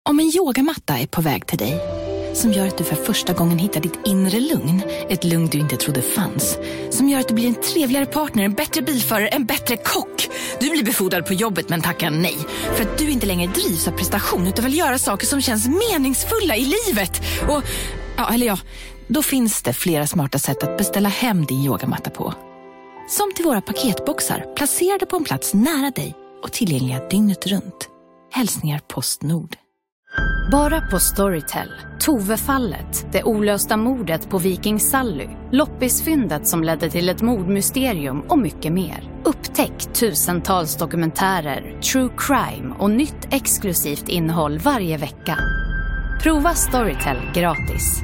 Om en yogamatta är på väg till dig, som gör att du för första gången hittar ditt inre lugn, ett lugn du inte trodde fanns, som gör att du blir en trevligare partner, en bättre bilförare, en bättre kock. Du blir befordrad på jobbet men tackar nej, för att du inte längre drivs av prestation utan vill göra saker som känns meningsfulla i livet. Och, då finns det flera smarta sätt att beställa hem din yogamatta på. Som till våra paketboxar, placerade på en plats nära dig och tillgängliga dygnet runt. Hälsningar Postnord. Bara på Storytel. Tove-fallet, det olösta mordet på Viking Sally, loppisfyndet som ledde till ett mordmysterium och mycket mer. Upptäck tusentals dokumentärer, true crime och nytt exklusivt innehåll varje vecka. Prova Storytel gratis.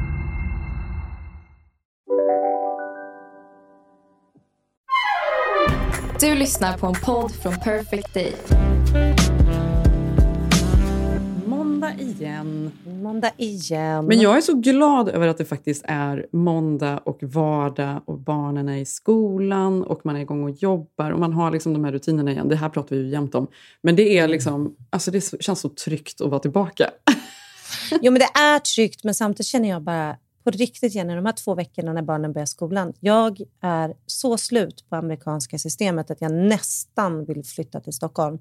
Du lyssnar på en podd från Perfect Day. Måndag igen. Men jag är så glad över att det faktiskt är måndag och vardag och barnen är i skolan och man är igång och jobbar och man har liksom de här rutinerna igen. Det här pratar vi ju jämt om. Men det är liksom, alltså det känns så tryggt att vara tillbaka. Jo, men det är tryggt, men samtidigt känner jag bara på riktigt igen i de här 2 veckorna när barnen börjar skolan. Jag är så slut på amerikanska systemet att jag nästan vill flytta till Stockholm.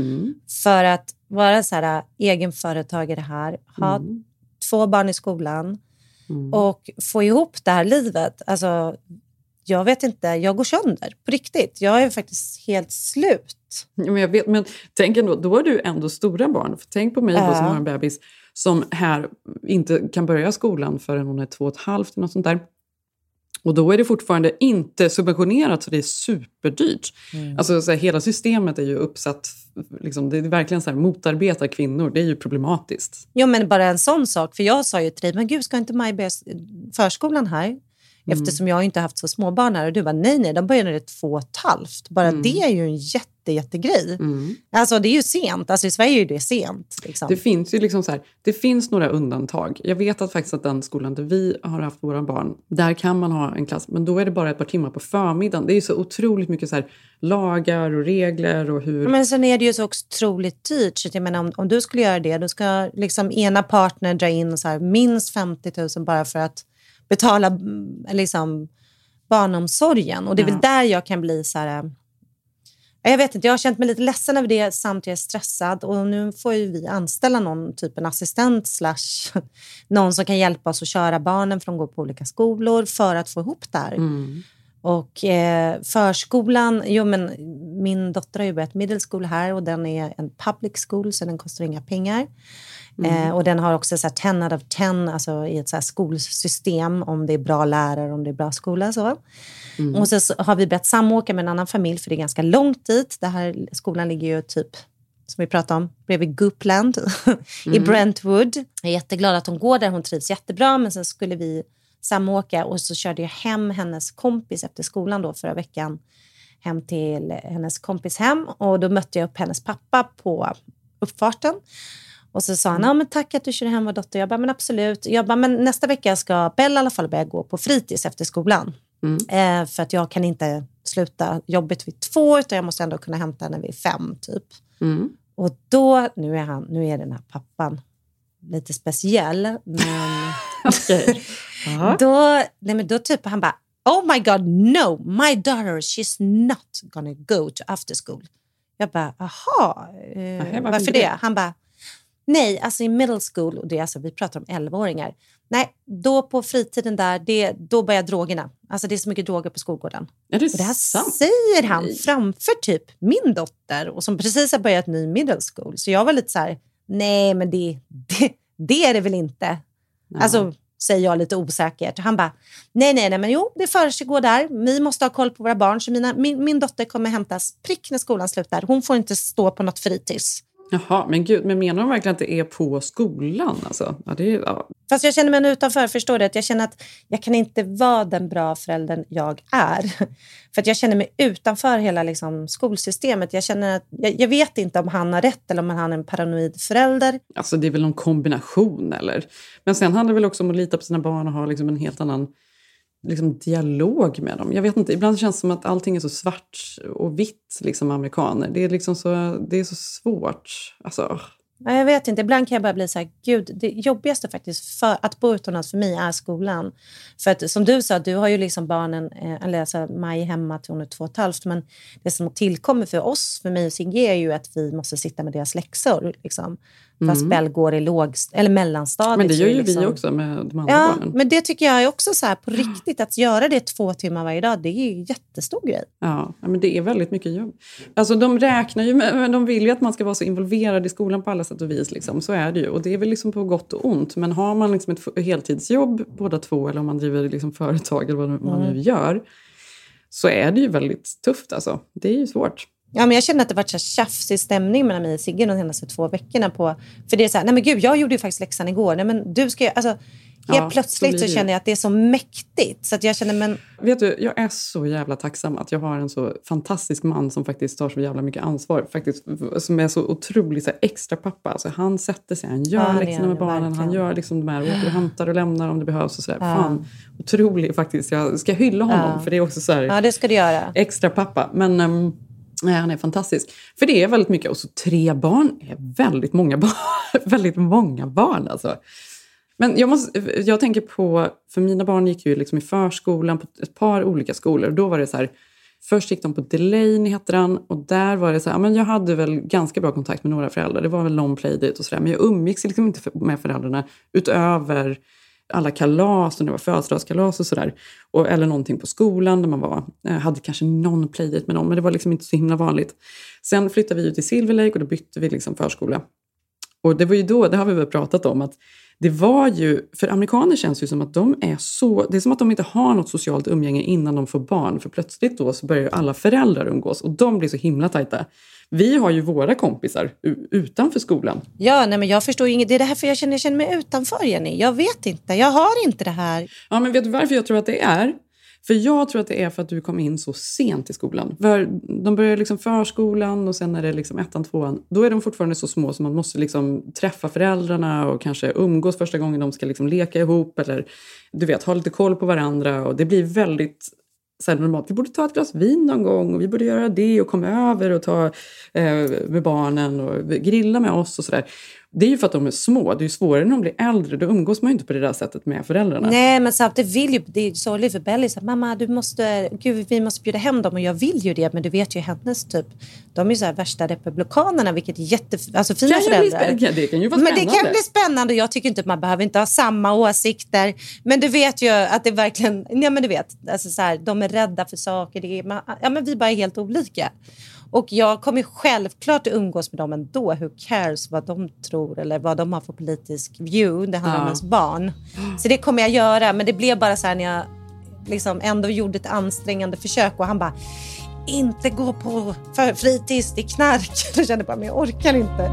För att vara så här egenföretagare här, ha 2 barn i skolan och få ihop det här livet. Alltså, jag vet inte, jag går sönder på riktigt. Jag är faktiskt helt slut. Ja, men jag vet, men tänk ändå, då är du ändå stora barn. För tänk på mig då, som har en bebis som här inte kan börja skolan förrän hon är 2,5 eller något sånt där. Och då är det fortfarande inte subventionerat, så det är superdyrt. Alltså så här, hela systemet är ju uppsatt, liksom, det är verkligen så här, motarbetar kvinnor, det är ju problematiskt. Jo, men bara en sån sak, för jag sa ju till dig, men gud, ska inte Maj börja förskolan här? Eftersom jag inte haft så små barn här. Och du var nej, de började när det är 2,5. Bara det är ju en jättegrej. Alltså det är ju sent. Alltså i Sverige är ju det sent. Liksom. Det finns ju liksom så här, det finns några undantag. Jag vet att faktiskt att den skolan där vi har haft våra barn, där kan man ha en klass. Men då är det bara ett par timmar på förmiddagen. Det är ju så otroligt mycket så här lagar och regler och hur... Men sen är det ju så otroligt dyrt. Så jag menar, om du skulle göra det, då ska liksom ena partnern dra in så här, minst 50 000 bara för att betala liksom barnomsorgen. Och det är väl där jag kan bli så här... Jag vet inte, jag har känt mig lite ledsen över det, samtidigt är jag stressad. Och nu får ju vi anställa någon typ av assistent / någon som kan hjälpa oss att köra barnen, för de går på olika skolor, för att få ihop det här. Och förskolan, men min dotter har ju börjat middle school här, och den är en public school, så den kostar inga pengar. Och den har också så här 10 out of 10, alltså i ett så här skolsystem, om det är bra lärare, om det är bra skola så. Och så har vi börjat samåka med en annan familj, för det är ganska långt dit. Det här skolan ligger ju typ, som vi pratade om, bredvid Goopland i Brentwood. Jag är jätteglad att hon går där, hon trivs jättebra, men sen skulle vi samåka, och så körde jag hem hennes kompis efter skolan då förra veckan, hem till hennes kompis hem, och då mötte jag upp hennes pappa på uppfarten. Och så sa han, ja men tack att du kör hem vår dotter. Jag bara, men absolut. Jag bara, men nästa vecka ska Bella i alla fall börja gå på fritids efter skolan. För att jag kan inte sluta jobbet vid 2, utan jag måste ändå kunna hämta henne vid 5 typ. Och då, nu är den här pappan lite speciell. Men då typ han bara, oh my god, no, my daughter, she's not gonna go to after school. Jag bara, aha, varför det? Han bara, nej, alltså i middle school, och det är alltså, vi pratar om 11-åringar. Nej, då på fritiden där, då börjar drogerna. Alltså det är så mycket droger på skolgården. Är det och det här sant? säger han framför typ min dotter, och som precis har börjat ny middle school. Så jag var lite så här, nej men det är det väl inte. Ja. Alltså säger jag lite osäkert. Han bara, nej, men jo, det försiggår där. Vi måste ha koll på våra barn. Så min dotter kommer hämtas prick när skolan slutar. Hon får inte stå på något fritids. Jaha, men gud, men menar de verkligen att det är på skolan? Alltså? Ja, det är, ja. Fast jag känner mig utanför, förstår du? Att jag känner att jag kan inte vara den bra föräldern jag är. För att jag känner mig utanför hela liksom, skolsystemet. Jag känner att, jag vet inte om han har rätt eller om han är en paranoid förälder. Alltså det är väl någon kombination eller? Men sen handlar det väl också om att lita på sina barn och ha liksom en helt annan liksom dialog med dem. Jag vet inte, ibland känns det som att allting är så svart och vitt liksom amerikaner. Det är liksom så, det är så svårt. Alltså. Jag vet inte, ibland kan jag bara bli så här, gud, det jobbigaste faktiskt för att bo utomlands för mig är skolan. För att som du sa, du har ju liksom barnen, eller alltså Maj hemma till hon är 2,5, men det som tillkommer för oss, för mig och Sigge, är ju att vi måste sitta med deras läxor liksom. Fast Bell går i eller mellanstadiet. Men det gör ju liksom, vi också med de andra barnen. Men det tycker jag är också så här på riktigt, att göra det 2 timmar varje dag, det är ju en jättestor grej. Ja, men det är väldigt mycket jobb. Alltså de räknar ju, men de vill ju att man ska vara så involverad i skolan på alla sätt och vis. Liksom. Så är det ju. Och det är väl liksom på gott och ont. Men har man liksom ett heltidsjobb båda två, eller om man driver liksom företag eller vad man nu gör, så är det ju väldigt tufft alltså. Det är ju svårt. Ja, men jag känner att det varit så tjafsig stämning mellan mig och Sigge de senaste 2 veckorna på. För det är så här, nej men gud, jag gjorde ju faktiskt läxan igår. Nej men du ska ju, alltså helt plötsligt så känner jag att det är så mäktigt. Så att jag känner, men... Vet du, jag är så jävla tacksam att jag har en så fantastisk man som faktiskt tar så jävla mycket ansvar. Faktiskt, som är så otroligt så här, extra pappa. Alltså, han sätter sig, han gör läxorna med barnen. Han gör liksom de här, åker och hämtar och lämnar om det behövs och sådär. Fan, otroligt faktiskt. Jag ska hylla honom för det är också så här... Ja, det ska du göra. Extra pappa, men... Nej, han är fantastisk. För det är väldigt mycket. Och så 3 barn är väldigt många barn. Väldigt många barn alltså. Men jag tänker på... För mina barn gick ju liksom i förskolan på ett par olika skolor. Då var det så här... Först gick de på Delaney heter den. Och där var det så här... Men jag hade väl ganska bra kontakt med några föräldrar. Det var väl någon playdate och sådär. Men jag umgicks liksom inte med föräldrarna. Utöver... alla kalas och det var födelsedagskalas och sådär. Eller någonting på skolan där man hade kanske någon playdate med någon. Men det var liksom inte så himla vanligt. Sen flyttade vi ut till Silver Lake och då bytte vi liksom förskola. Och det var ju då, det har vi väl pratat om, att det var ju, för amerikaner känns ju som att de är så, det är som att de inte har något socialt umgänge innan de får barn. För plötsligt då så börjar ju alla föräldrar umgås och de blir så himla tajta. Vi har ju våra kompisar utanför skolan. Ja, nej men jag förstår inget. Det är det här för jag känner mig utanför, Jenny. Jag vet inte, jag har inte det här. Ja, men vet du varför jag tror att det är? För jag tror att det är för att du kom in så sent i skolan. För de börjar liksom förskolan och sen är det liksom 1:an, 2:an. Då är de fortfarande så små så man måste liksom träffa föräldrarna och kanske umgås första gången de ska liksom leka ihop. Eller du vet, ha lite koll på varandra. Och det blir väldigt så här normalt. Vi borde ta ett glas vin någon gång och vi borde göra det och komma över och ta med barnen och grilla med oss och sådär. Det är ju för att de är små. Det är ju svårare när de blir äldre. Då umgås man ju inte på det där sättet med föräldrarna. Nej, men samtidigt vill ju... Det är ju sorgligt för Belly. Så, mamma, vi måste bjuda hem dem. Och jag vill ju det. Men du vet ju hennes typ... De är ju så här värsta republikanerna. Vilket är alltså fina föräldrar. Det kan ju vara spännande. Men det kan bli spännande. Jag tycker inte att man behöver inte ha samma åsikter. Men du vet ju att det verkligen... Ja, men du vet. Alltså så här, de är rädda för saker. Men vi bara är helt olika. Och jag kommer självklart att umgås med dem ändå. Who cares vad de tror eller vad de har för politisk view. Det handlar om ens barn. Så det kommer jag göra. Men det blev bara så här när jag liksom ändå gjorde ett ansträngande försök. Och han bara, inte gå på fritids, det är knark. Jag kände bara, men jag orkar inte.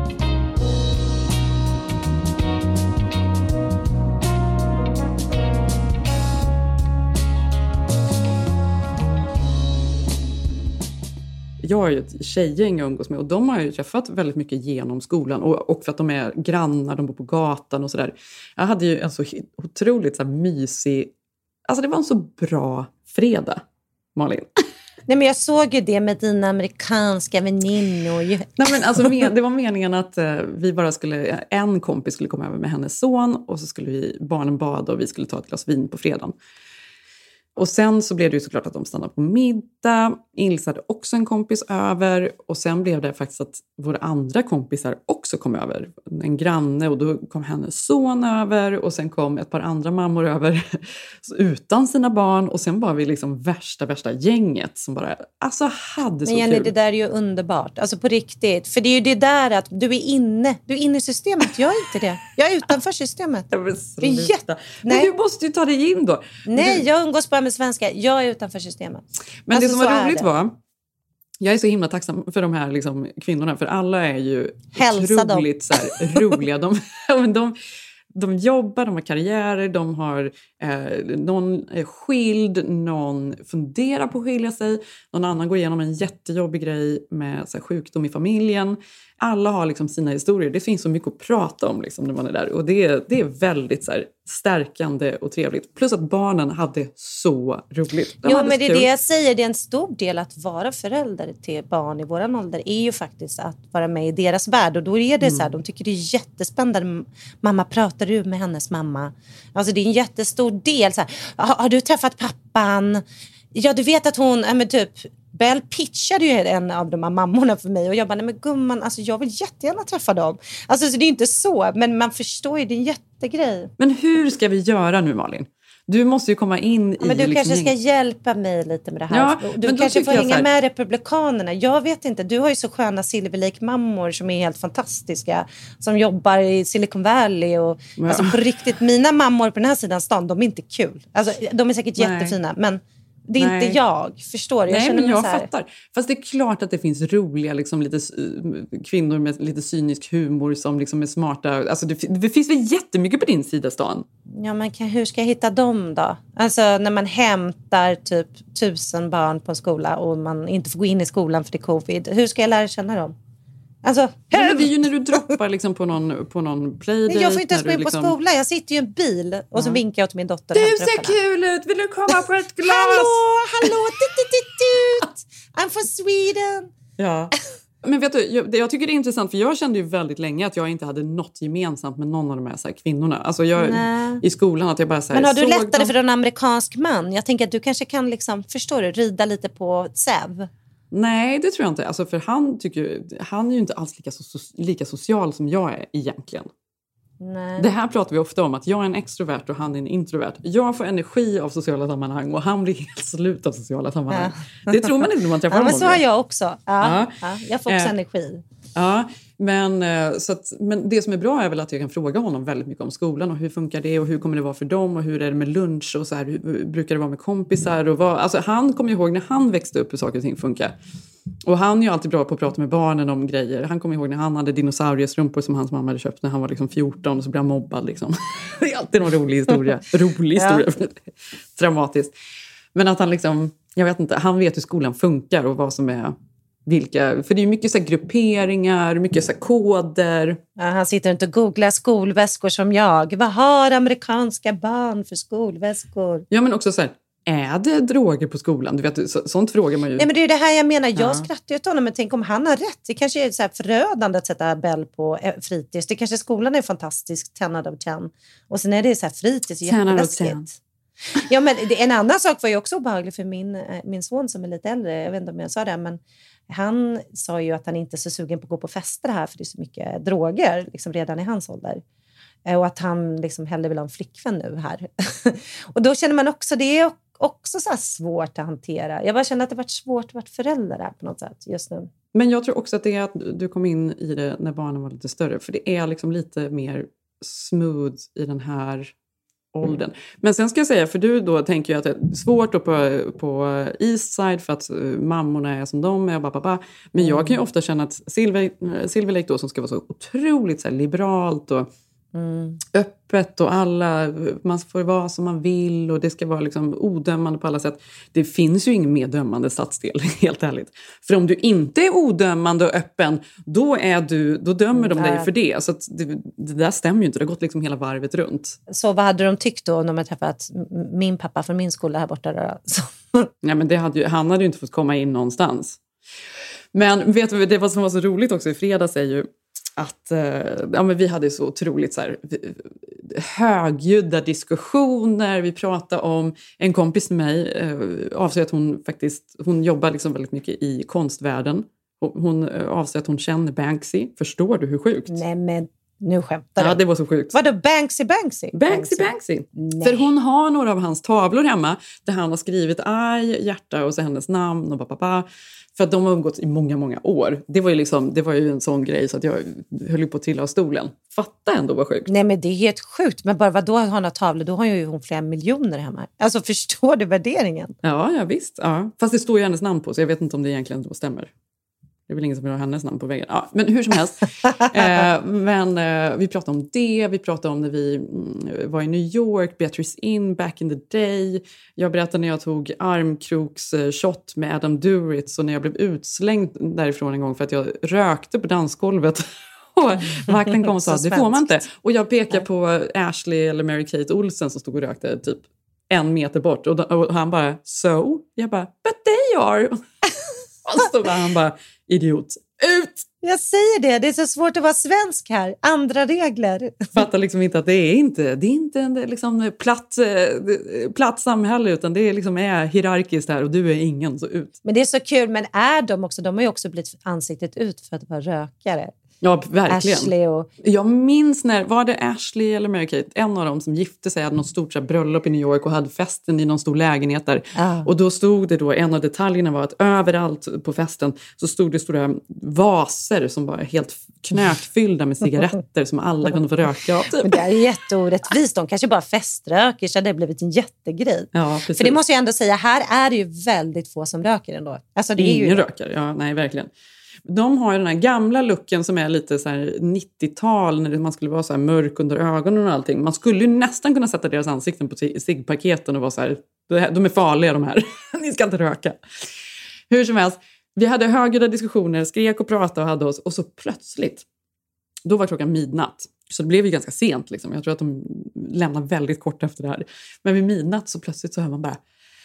Jag har ju ett tjejgäng jag umgås med och de har ju träffat väldigt mycket genom skolan och för att de är grannar, de bor på gatan och sådär. Jag hade ju en så otroligt så här mysig, alltså det var en så bra fredag, Malin. Nej, men jag såg ju det med dina amerikanska väninnor. Nej, men alltså, det var meningen att vi bara en kompis skulle komma över med hennes son och så skulle barnen bada och vi skulle ta ett glas vin på fredagen. Och sen så blev det ju såklart att de stannade på middag. Ilse hade också en kompis över. Och sen blev det faktiskt att våra andra kompisar också kom över. En granne och då kom hennes son över. Och sen kom ett par andra mammor över utan sina barn. Och sen var vi liksom värsta gänget som bara alltså hade så kul. Men Jenny, det där är ju underbart. Alltså på riktigt. För det är ju det där att du är inne i systemet. Jag är inte det. Jag är utanför systemet. Men du måste ju ta dig in då. Nej, jag umgås bara med svenska. Jag är utanför systemet. Men alltså, det som var roligt var, jag är så himla tacksam för de här liksom, kvinnorna. För alla är ju otroligt så här, roliga. De jobbar, de har karriärer, de har Någon är skild, någon funderar på att skilja sig, någon annan går igenom en jättejobbig grej med så här, sjukdom i familjen. Alla har liksom sina historier. Det finns så mycket att prata om liksom, när man är där. Och det är väldigt så här, stärkande och trevligt. Plus att barnen hade så roligt. Jo, men det är det jag säger. Det är en stor del att vara förälder till barn i våran ålder är ju faktiskt att vara med i deras värld. Och då är det så här, de tycker det är jättespännande. Mamma, pratar du med hennes mamma? Alltså det är en jättestor del. Så här, har du träffat pappan? Ja, du vet att hon, men typ... Bell pitchade ju en av de här mammorna för mig och jag bara, nej men gumman, alltså jag vill jättegärna träffa dem. Alltså så det är inte så, men man förstår ju, det är en jättegrej. Men hur ska vi göra nu, Malin? Du måste ju komma in i... Men du kanske ska hjälpa mig lite med det här. Ja, du kanske får hänga med republikanerna. Jag vet inte, du har ju så sköna Silver Lake-mammor som är helt fantastiska. Som jobbar i Silicon Valley. Och, alltså på riktigt, mina mammor på den här sidan stan, de är inte kul. Alltså de är säkert jättefina, men... Det är inte jag, förstår du? Jag fattar. Fast det är klart att det finns roliga liksom, lite, kvinnor med lite cynisk humor som liksom är smarta. Alltså, det finns väl jättemycket på din sida, stan. Ja, men hur ska jag hitta dem då? Alltså när man hämtar typ 1000 barn på en skola och man inte får gå in i skolan för det är covid. Hur ska jag lära känna dem? Alltså, det är ju när du droppar liksom på någon playdate. Jag får inte ens gå in liksom... på skolan. Jag sitter ju i en bil och så vinkar jag till min dotter. Du ser kul ut, vill du komma på ett glas? Hallå, I'm from Sweden. Ja. Men vet du, jag tycker det är intressant för jag kände ju väldigt länge att jag inte hade något gemensamt med någon av de här kvinnorna. Alltså i skolan att jag bara så här, men har du lättare för en amerikansk man? Jag tänker att du kanske kan liksom, förstår du, rida lite på säv. Nej, det tror jag inte. Alltså, för han är ju inte alls lika social som jag är egentligen. Nej. Det här pratar vi ofta om, att jag är en extrovert och han är en introvert. Jag får energi av sociala sammanhang och han blir helt slut av sociala sammanhang. Ja. Det tror man inte när man träffar honom. Men så har jag också. Ja, jag får också energi. Ja, men det som är bra är väl att jag kan fråga honom väldigt mycket om skolan och hur funkar det och hur kommer det vara för dem och hur är det med lunch och så här, hur brukar det vara med kompisar och alltså han kommer ihåg när han växte upp hur saker och ting funkar. Och han är ju alltid bra på att prata med barnen om grejer. Han kommer ihåg när han hade dinosauriestrumpor som hans mamma hade köpt när han var liksom 14 och så blev han mobbad liksom. Det är alltid någon rolig historia. Dramatiskt. Men att han liksom, jag vet inte, han vet hur skolan funkar och vad som är vilka, för det är ju mycket så här grupperingar, mycket så här koder. Ja, han sitter inte och googlar skolväskor som jag. Vad har amerikanska barn för skolväskor? Ja, men också så här, är det droger på skolan? Du vet, sånt frågar man ju. Nej, men det är det här jag menar. Jag skrattar ju åt honom, men tänk om han har rätt. Det kanske är så här förödande att sätta Bell på fritids. Det kanske skolan är fantastisk, 10 out of 10. Och sen är det så här fritids, jätteläskigt. Ja, men en annan sak var ju också obehaglig för min son som är lite äldre. Jag vet inte om jag sa det, men han sa ju att han inte är så sugen på att gå på fester här för det är så mycket droger liksom redan i hans ålder. Och att han liksom hellre vill ha en flickvän nu här. Och då känner man också, det är också så här svårt att hantera. Jag bara känner att det varit svårt att vara förälder där på något sätt just nu. Men jag tror också att det är att du kom in i det när barnen var lite större. För det är liksom lite mer smooth i den här åldern. Men sen ska jag säga, för du då tänker ju att det är svårt då på Eastside för att mammorna är som de är. Men jag kan ju ofta känna att Silver Lake då som ska vara så otroligt så här, liberalt och öppet och man får vara som man vill och det ska vara liksom odömande på alla sätt. Det finns ju ingen mer dömande stadsdel, helt ärligt. För om du inte är odömande och öppen, då dömer de dig för det. Så att det där stämmer ju inte, det har gått liksom hela varvet runt. Så vad hade de tyckt då när man träffat min pappa från min skola här borta då? Ja, men han hade ju inte fått komma in någonstans. Men vet du, det som var så roligt också i fredags är ju att men vi hade så otroligt så här, högljudda diskussioner. Vi pratade om en kompis med mig avser att hon jobbar liksom väldigt mycket i konstvärlden. Hon avser att hon känner Banksy. Förstår du hur sjukt? Nej, men nu skämtar du. Ja, det var så sjukt. Vadå Banksy? Banksy. För hon har några av hans tavlor hemma där han har skrivit hjärta och så hennes namn och pappa. För att de har umgått i många, många år. Det var ju en sån grej så att jag höll på att trilla av stolen. Fatta ändå vad sjukt. Nej, men det är helt sjukt. Men bara vad då har hon tavlor? Då har ju hon flera miljoner hemma. Alltså förstår du värderingen? Ja, visst. Ja. Fast det står ju hennes namn på så jag vet inte om det egentligen stämmer. Det är väl ingen som vill ha hennes namn på väggen. Ja, men hur som helst. Vi pratade om det. Vi pratade om när vi var i New York. Beatrice Inn, back in the day. Jag berättade när jag tog armkroks-shot med Adam Duritz. Och när jag blev utslängd därifrån en gång för att jag rökte på dansgolvet. Och vakten kom och sa, det får man inte. Och jag pekade på Ashley eller Mary-Kate Olsen som stod och rökte typ 1 meter bort. Och han bara, so? Jag bara, but they are. Och så var han bara, idiot, ut! Jag säger det är så svårt att vara svensk här. Andra regler. Fattar liksom inte att det är inte en liksom platt samhälle, utan det är liksom hierarkiskt här och du är ingen, så ut. Men det är så kul, men är de också, de har ju också blivit ansiktet ut för att vara rökare. Ja, verkligen. Ashley och... Jag minns var det Ashley eller Mary-Kate, en av dem som gifte sig, hade något stort så här, bröllop i New York och hade festen i någon stor lägenhet där. Och då stod det en av detaljerna var att överallt på festen så stod det stora vaser som var helt knökfyllda med cigaretter som alla kunde få röka av. Typ. Men det är jätteorättvist. De kanske bara feströker, så det har blivit en jättegrej. Ja, precis. För det måste jag ändå säga, här är det ju väldigt få som röker ändå. Alltså, det är ingen ju... rökare, ja, nej verkligen. De har ju den här gamla looken som är lite så här 90-tal när man skulle vara så här mörk under ögonen och allting. Man skulle ju nästan kunna sätta deras ansikten på ciggpaketen och vara så här, de är farliga de här. Ni ska inte röka. Hur som helst, vi hade högljudda diskussioner, skrek och pratade och hade oss. Och så plötsligt, då var klockan midnatt. Så det blev ju ganska sent liksom. Jag tror att de lämnade väldigt kort efter det här. Men vid midnatt så plötsligt så hör man bara,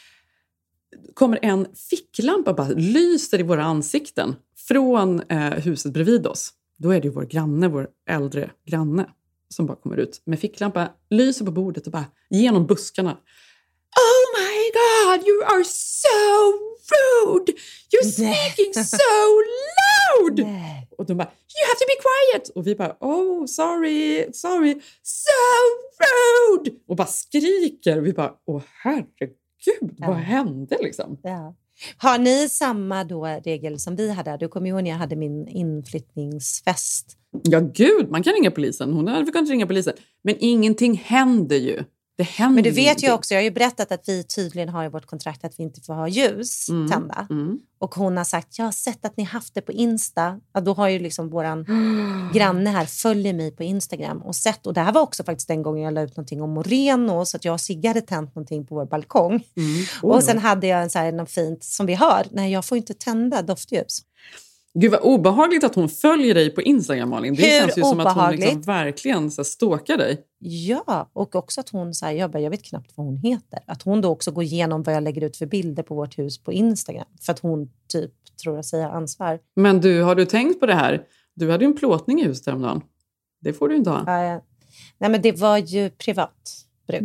kommer en ficklampa bara lyser i våra ansikten från huset bredvid oss. Då är det ju vår äldre granne som bara kommer ut med ficklampa, lyser på bordet och bara genom buskarna. Oh my God, you are so rude! You're speaking so loud! Och de bara, you have to be quiet! Och vi bara, oh sorry, so rude! Och bara skriker. Och vi bara, åh herregud, vad hände liksom? Ja. Har ni samma då regel som vi hade? Du kommer ihåg när jag hade min inflyttningsfest. Ja gud, man kan ringa polisen. Hon hade kunnat ringa polisen. Men ingenting händer ju. Det händer. Men du vet ju också, jag har ju berättat att vi tydligen har i vårt kontrakt att vi inte får ha ljus tända. Och hon har sagt, jag har sett att ni haft det på Insta. Ja, då har ju liksom våran granne här följer mig på Instagram och sett. Och det här var också faktiskt den gången jag la ut någonting om Moreno. Så att jag och Sigge hade tänt någonting på vår balkong. Och sen hade jag en så här, något fint som vi har. Nej, jag får inte tända doftljus. Gud vad obehagligt att hon följer dig på Instagram, Malin. Det känns ju som att hon liksom verkligen så stalkar dig. Ja, och också att hon så här, jag vet knappt vad hon heter. Att hon då också går igenom vad jag lägger ut för bilder på vårt hus på Instagram. För att hon typ tror att säga ansvar. Men du, har du tänkt på det här? Du hade ju en plåtning i huset häromdagen. Det får du inte ha. Nej, men det var ju privat bruk.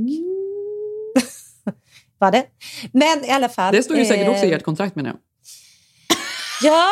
Var det? Men i alla fall. Det stod ju säkert också i ert kontrakt, menar jag. Ja,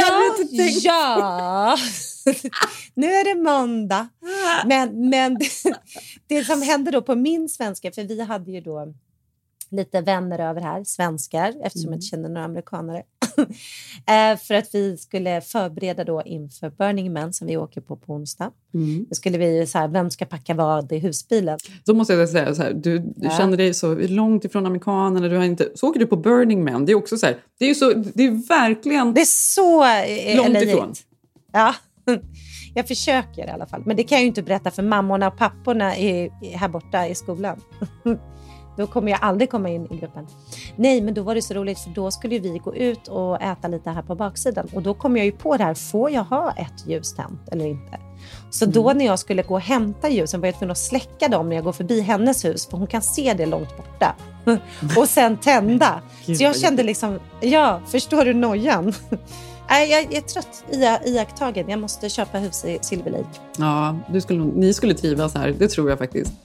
ja. Nu är det måndag. Men det som hände då på min svenska, för vi hade ju då lite vänner över här, svenskar, eftersom jag inte känner några amerikanare. För att vi skulle förbereda då inför Burning Man som vi åker på onsdag. Då skulle vi så här, vem ska packa vad i husbilen? Då måste jag säga så här, du känner dig så långt ifrån amerikanerna, du har inte, så åker du på Burning Man. Det är också så här, det är verkligen, det är så långt ifrån. Ja. Jag försöker i alla fall. Men det kan jag ju inte berätta för mammorna och papporna här borta i skolan. Då kommer jag aldrig komma in i gruppen. Nej, men då var det så roligt, för då skulle vi gå ut och äta lite här på baksidan. Och då kom jag ju på det här, får jag ha ett ljus tänt eller inte? Så då när jag skulle gå och hämta ljusen var jag tvungen att släcka dem när jag går förbi hennes hus. För hon kan se det långt borta. Och sen tända. Så jag kände liksom, ja, förstår du nojan? Jag är trött iakttagen. Jag måste köpa hus i Silver Lake. Ja, ni skulle trivas här. Det tror jag faktiskt.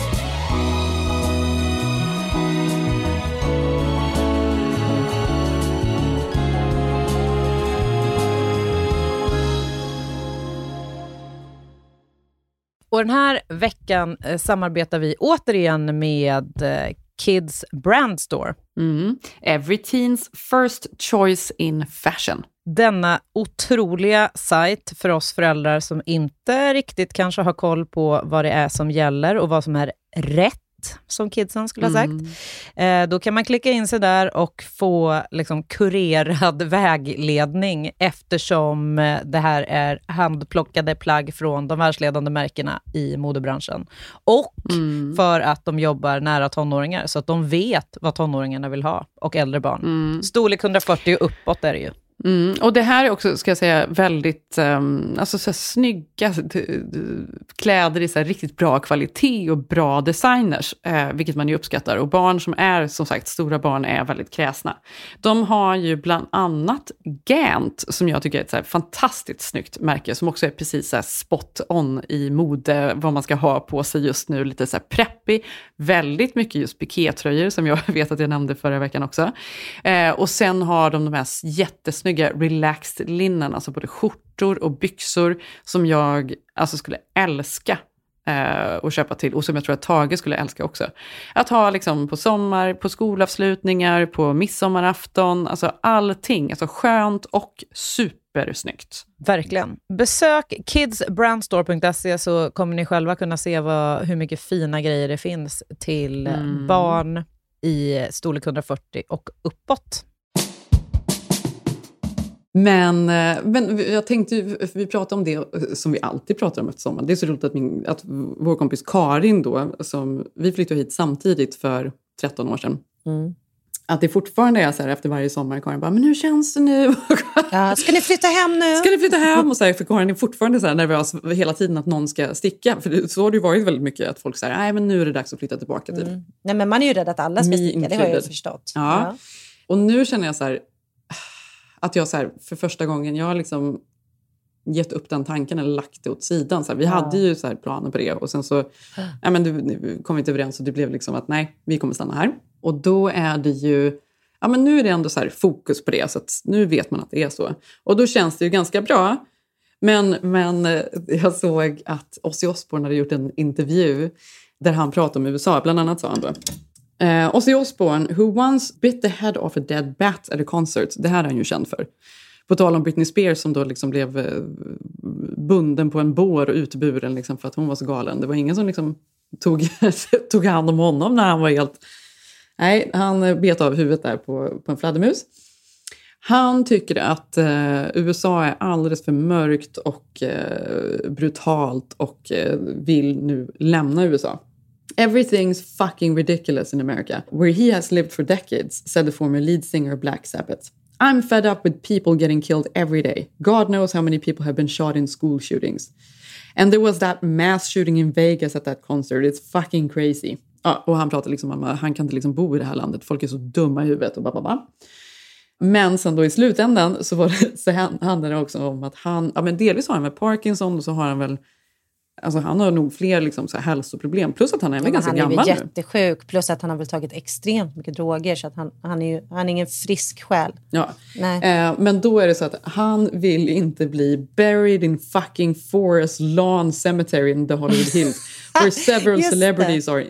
Och den här veckan samarbetar vi återigen med Kids Brand Store. Every teens first choice in fashion. Denna otroliga sajt för oss föräldrar som inte riktigt kanske har koll på vad det är som gäller och vad som är rätt som kidsen skulle ha sagt. Då kan man klicka in sig där och få liksom kurerad vägledning, eftersom det här är handplockade plagg från de världsledande märkena i modebranschen. Och för att de jobbar nära tonåringar, så att de vet vad tonåringarna vill ha, och äldre barn. Storlek 140 och uppåt är det ju. Och det här är också, ska jag säga, väldigt alltså så här, snygga kläder i så här, riktigt bra kvalitet och bra designers, vilket man ju uppskattar. Och barn som är, som sagt, stora barn är väldigt kräsna. De har ju bland annat Gant, som jag tycker är ett så här, fantastiskt snyggt märke, som också är precis så här, spot on i mode, vad man ska ha på sig just nu. Lite så här preppy, väldigt mycket just pikétröjor, som jag vet att jag nämnde förra veckan också. Och sen har de här jättesnygga relaxed linnen, alltså både skjortor och byxor, som jag alltså skulle älska att köpa till, och som jag tror att Tage skulle älska också. Att ha liksom på sommar, på skolavslutningar, på midsommarafton, alltså allting, alltså skönt och supersnyggt. Verkligen. Besök kidsbrandstore.se, så kommer ni själva kunna se hur mycket fina grejer det finns till barn i storlek 140 och uppåt. Men jag tänkte, vi pratade om det som vi alltid pratar om efter sommaren. Det är så roligt att vår kompis Karin då, som vi flyttade hit samtidigt för 13 år sedan. Att det fortfarande är så här efter varje sommar, Karin bara, men hur känns det nu? Ja, ska ni flytta hem nu? Ska ni flytta hem? Och så här, för Karin är fortfarande så här nervös hela tiden att någon ska sticka. För så har det ju varit väldigt mycket att folk säger, nej men nu är det dags att flytta tillbaka. Typ. Nej, men man är ju rädd att alla ska sticka, det har jag ju förstått. Ja. Och nu känner jag så här, att jag så här, för första gången, jag har liksom gett upp den tanken eller lagt det åt sidan. Så här, vi hade ju så här planer på det, och sen så kom vi inte överens, och det blev liksom att nej, vi kommer stanna här. Och då är det ju, men nu är det ändå så här fokus på det, så att nu vet man att det är så. Och då känns det ju ganska bra. Men jag såg att Ozzy Osbourne hade gjort en intervju där han pratade om USA, bland annat sa han då. Ozzy Osbourne, who once bit the head off a dead bat at a concert. Det här är han ju känd för. På tal om Britney Spears, som då liksom blev bunden på en bår och utburen liksom för att hon var så galen. Det var ingen som liksom tog hand om honom när han var helt... Nej, han bet av huvudet där på en fladdermus. Han tycker att USA är alldeles för mörkt och brutalt, och vill nu lämna USA. Everything's fucking ridiculous in America, where he has lived for decades, said the former lead singer of Black Sabbath. I'm fed up with people getting killed every day. God knows how many people have been shot in school shootings. And there was that mass shooting in Vegas at that concert. It's fucking crazy. Ja, och han pratar liksom om att han kan inte liksom bo i det här landet. Folk är så dumma i huvudet och bababa. Men sen då i slutändan så handlar det också om att han, men delvis har han med Parkinson, och så har han väl, alltså han har nog fler liksom så här hälsoproblem, plus att han är väl ganska gammal nu. Han är väl jättesjuk, plus att han har väl tagit extremt mycket droger, så att han är ingen frisk själ. Ja. Men då är det så att han vill inte bli buried in fucking Forest Lawn Cemetery in the Hollywood Hills where several celebrities are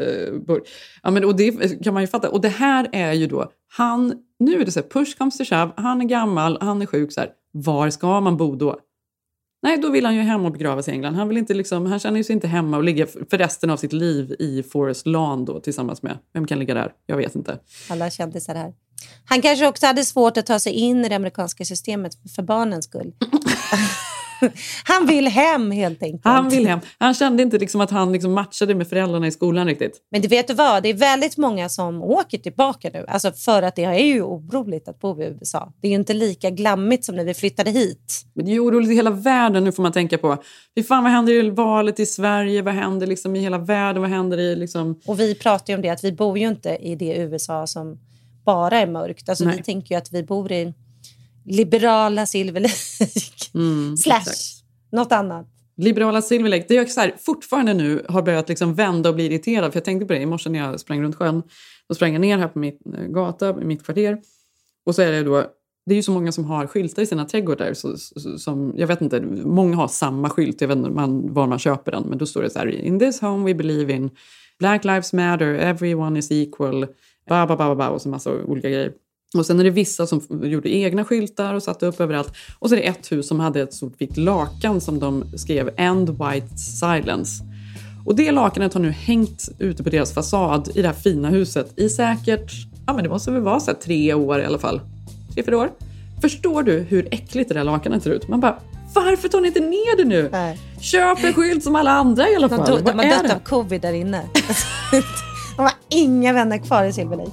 och det kan man ju fatta. Och det här är ju då nu är det så här, push comes to shove, han är gammal, han är sjuk, så här, var ska man bo då? Nej, då vill han ju hem och begravas i England. Han vill inte liksom, han känner ju sig inte hemma och ligga för resten av sitt liv i Forest Lawn då, tillsammans med, vem kan ligga där? Jag vet inte. Alla kändisar här. Han kanske också hade svårt att ta sig in i det amerikanska systemet för barnens skull. Han vill hem helt enkelt. Han vill hem. Han kände inte liksom att han liksom matchade med föräldrarna i skolan riktigt. Men du vet vad, det är väldigt många som åker tillbaka nu. Alltså för att det är ju oroligt att bo i USA. Det är ju inte lika glammigt som när vi flyttade hit. Men det är ju oroligt i hela världen, nu får man tänka på. Fy fan, vad händer i valet i Sverige? Vad händer liksom i hela världen? Vad händer i liksom... Och vi pratar ju om det, att vi bor ju inte i det USA som bara är mörkt. Alltså vi tänker ju att vi bor i liberala Silver Lake något annat. Liberala Silver Lake, det är så här, fortfarande nu har börjat liksom vända och bli irriterad. För jag tänkte på det i morse när jag sprang runt sjön. Då sprang jag ner här på mitt gata, i mitt kvarter. Och så är det då, det är ju så många som har skyltar i sina trädgårdar. Som, jag vet inte, många har samma skylt. Jag vet inte var man köper den. Men då står det så här, in this home we believe in Black Lives Matter, everyone is equal, och så massa olika grejer. Och sen är det vissa som gjorde egna skyltar och satte upp överallt. Och så är det ett hus som hade ett stort vitt lakan som de skrev End White Silence. Och det lakanet har nu hängt ute på deras fasad i det här fina huset i säkert, ja men det måste väl vara så här 3 år i alla fall. 3-4 år. Förstår du hur äckligt det där lakanet ser ut? Man bara, varför tar ni inte ner det nu? Nej. Köp en skylt som alla andra i alla fall. De har dött av covid där inne. De har inga vänner kvar i Silver Lake.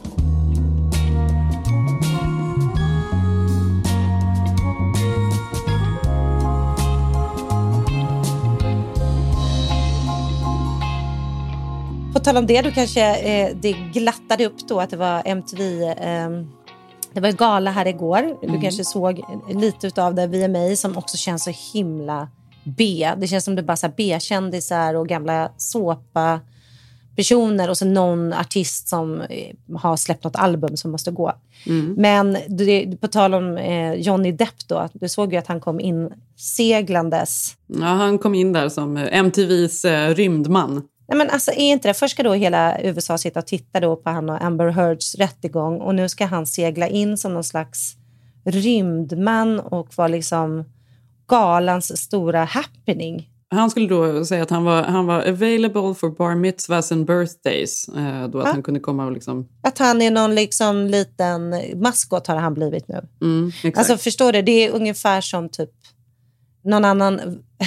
På tal om det, då kanske det glattade upp då att det var MTV. Det var en gala här igår. Du kanske såg lite av det via mig, som också känns så himla B. Det känns som det bara så här B-kändisar och gamla såpa-personer och så någon artist som har släppt något album som måste gå. Men på tal om Johnny Depp då, du såg ju att han kom in seglandes. Ja, han kom in där som MTVs rymdman. Nej, men alltså är inte det, först ska då hela USA sitta och titta då på han och Amber Heards rättegång, och nu ska han segla in som någon slags rymdman och vara liksom galans stora happening. Han skulle då säga att han var available for bar mitzvahs and birthdays, då att han kunde komma och liksom... Att han är någon liksom liten maskot har han blivit nu. Exakt. Alltså förstår du, det är ungefär som typ någon annan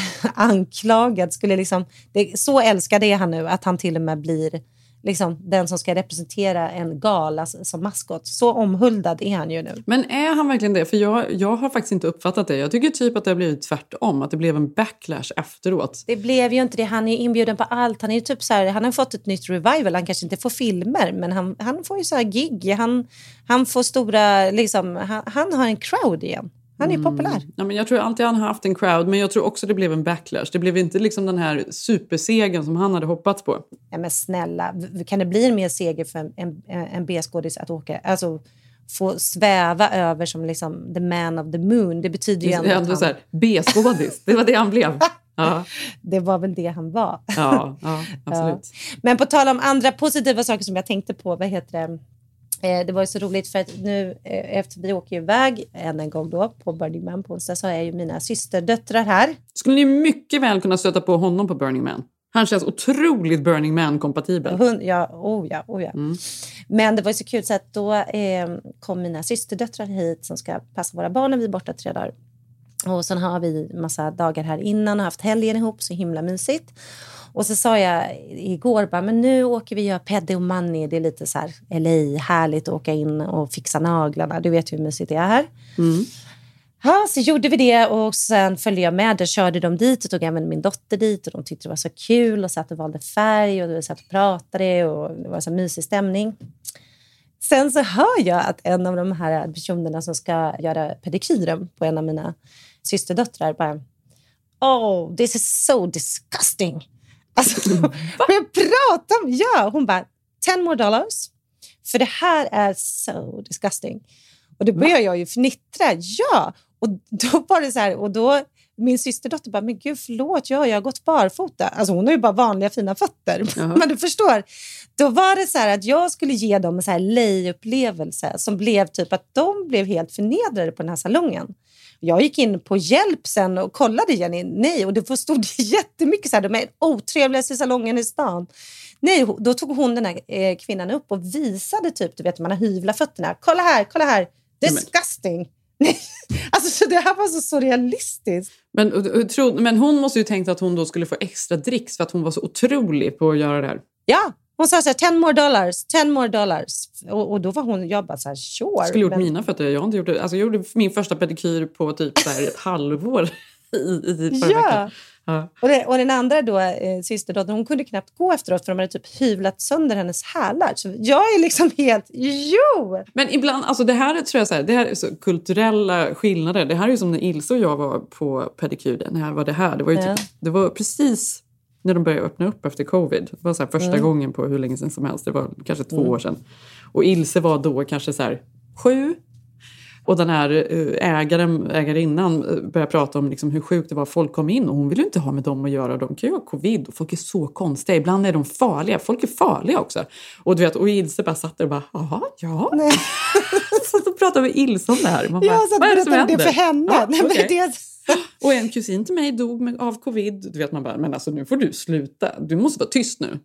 anklagad skulle liksom, så älskar det han nu att han till och med blir liksom den som ska representera en gala som maskot. Så omhuldad är han ju nu. Men är han verkligen det? För jag har faktiskt inte uppfattat det. Jag tycker typ att det har blivit tvärtom. Att det blev en backlash efteråt. Det blev ju inte det. Han är inbjuden på allt. Han är ju typ så här, han har fått ett nytt revival. Han kanske inte får filmer, men han får ju så här gig. Han får stora, liksom, han har en crowd igen. Han är populär. Ja, men jag tror alltid han har haft en crowd, men jag tror också det blev en backlash. Det blev inte liksom den här supersegen som han hade hoppats på. Ja, men snälla, kan det bli en mer seger för en B-skådis att åka? Alltså, få sväva över som liksom the man of the moon. Det betyder ju ändå han... så här, B-skådis, det var det han blev. Ja. Det var väl det han var. Ja, absolut. Ja. Men på tal om andra positiva saker som jag tänkte på, vad heter det? Det var ju så roligt för att nu efter vi åker iväg en gång då på Burning Man på onsdag, så är ju mina systerdöttrar här. Skulle ni mycket väl kunna stöta på honom på Burning Man? Han känns otroligt Burning Man-kompatibel. Ja. Men det var ju så kul så att då kom mina systerdöttrar hit som ska passa våra barn när vi är borta 3 dagar. Och sen har vi massa dagar här innan och haft helgen ihop, så himla mysigt. Och så sa jag igår bara, men nu åker vi och gör Peddy och Money. Det är lite så här LA, härligt att åka in och fixa naglarna. Du vet hur mysigt det är här. Ja, så gjorde vi det och sen följde jag med. Där körde de dit och tog även min dotter dit. Och de tyckte det var så kul och satt och valde färg. Och vi satt och pratade och det var så mysig stämning. Sen så hör jag att en av de här personerna som ska göra pedikyren på en av mina systerdöttrar bara, oh, this is so disgusting. Alltså, börjar prata om, hon bara, $10 more. För det här är so disgusting. Och då börjar jag ju fnittra, och då var det så här, och då min systerdotter bara, men gud förlåt, jag har gått barfota. Alltså hon har ju bara vanliga fina fötter. Men du förstår, då var det så här att jag skulle ge dem en så här lejupplevelse som blev typ att de blev helt förnedrade på den här salongen. Jag gick in på hjälp sen och kollade igen. Nej, och det stod jättemycket så här, de är otrevligaste salongen i stan. Nej, då tog hon den här kvinnan upp och visade typ, du vet, man har hyvlat fötterna. Kolla här. Disgusting. Nej, alltså så det här var så surrealistiskt. Men hon måste ju tänkt att hon då skulle få extra dricks för att hon var så otrolig på att göra det här. Ja, hon sa så här, $10 more. Och då var jag bara så här, sure. Skulle gjort mina fötter, jag har inte gjort det. Alltså jag gjorde min första pedikyr på typ så här ett halvår i förra veckan. Ja. Och den andra då, systerdottern, hon kunde knappt gå efteråt för de hade typ hyvlat sönder hennes hälar. Så jag är liksom helt, Men ibland, alltså det här tror jag så här, det här är så kulturella skillnader. Det här är ju som när Ilse och jag var på pedikyren. Det var ju typ, det var precis när de började öppna upp efter covid. Det var så här första gången på hur länge sedan som helst. Det var kanske 2 år sedan. Och Ilse var då kanske så här 7. Och den här ägarinnan började prata om liksom hur sjukt det var. Folk kom in och hon ville inte ha med dem att göra. De kan ju ha covid och folk är så konstiga. Ibland är de farliga. Folk är farliga också. Och du vet, och Ilse bara satt där och bara, ja. Så pratade vi Ilse om det här. Man bara, så vad är det som händer? Det för henne. Ja, nej, okay. men Och en kusin till mig dog av covid. Du vet man bara, men alltså nu får du sluta. Du måste vara tyst nu.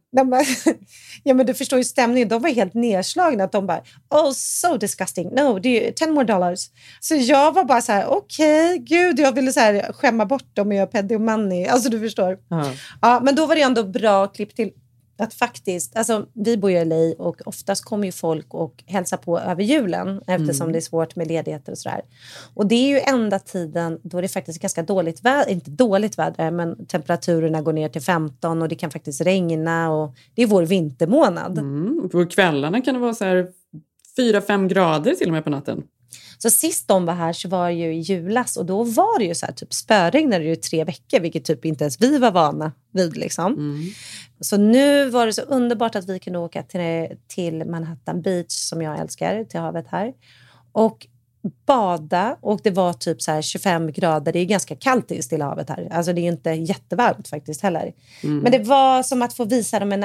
Ja, men du förstår ju stämningen. De var helt nedslagna. Att de bara, oh so disgusting. No, det är $10 more. Så jag var bara så här, okej, gud. Jag ville så här skämma bort dem och göra Peddy och Manny. Alltså du förstår. Ja, men då var det ändå bra klipp till. Att faktiskt, alltså vi bor i LA och oftast kommer ju folk och hälsar på över julen eftersom det är svårt med ledigheter och sådär. Och det är ju enda tiden då det är faktiskt ganska dåligt väder, inte dåligt väder, men temperaturerna går ner till 15 och det kan faktiskt regna och det är vår vintermånad. På kvällarna kan det vara så här 4-5 grader till och med på natten. Så sist de var här så var det ju i julas och då var det ju så här typ spöregnade det ju 3 veckor, vilket typ inte ens vi var vana vid liksom. Så nu var det så underbart att vi kunde åka till Manhattan Beach som jag älskar, till havet här. Och bada och det var typ så här 25 grader, det är ganska kallt i Stilla havet här. Alltså det är ju inte jättevarmt faktiskt heller. Men det var som att få visa dem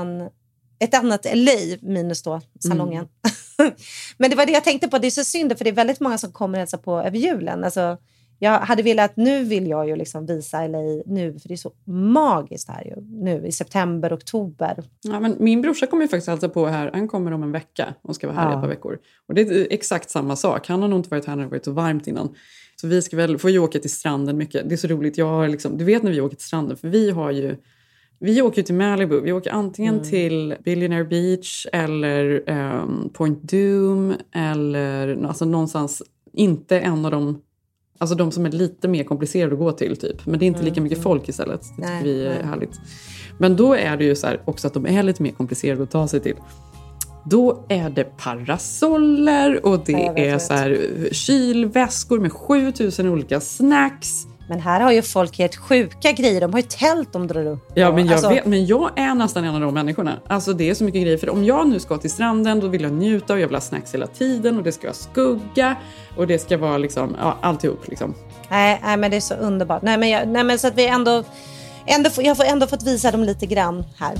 ett annat LA minus då salongen. Men det var det jag tänkte på, det är så synd för det är väldigt många som kommer hälsa på över julen. Alltså, jag hade velat, nu vill jag ju liksom visa LA nu för det är så magiskt här ju, nu i september, oktober. Ja, men min brorsa kommer ju faktiskt hälsa på här, han kommer om en vecka och ska vara här i ett par veckor. Och det är exakt samma sak, han har nog inte varit här när det varit så varmt innan. Så vi ska väl få ju åka till stranden mycket, det är så roligt, jag har liksom, du vet när vi åker till stranden, för vi åker till Malibu. Vi åker antingen till Billionaire Beach eller Point Doom eller alltså någonstans, inte en av dem, alltså de som är lite mer komplicerade att gå till typ. Men det är inte lika mycket folk istället. Det tycker vi är härligt. Men då är det ju så här också att de är lite mer komplicerade att ta sig till. Då är det parasoller och det är så här kylväskor med 7000 olika snacks. Men här har ju folk helt sjuka grejer. De har ju tält de drar upp. Ja, men jag vet. Men jag är nästan en av de människorna. Alltså det är så mycket grejer. För om jag nu ska till stranden, då vill jag njuta och jag vill ha snacks hela tiden. Och det ska vara skugga. Och det ska vara liksom, ja, alltihop liksom. Nej, men det är så underbart. Nej, men så att vi ändå jag får ändå fått visa dem lite grann här.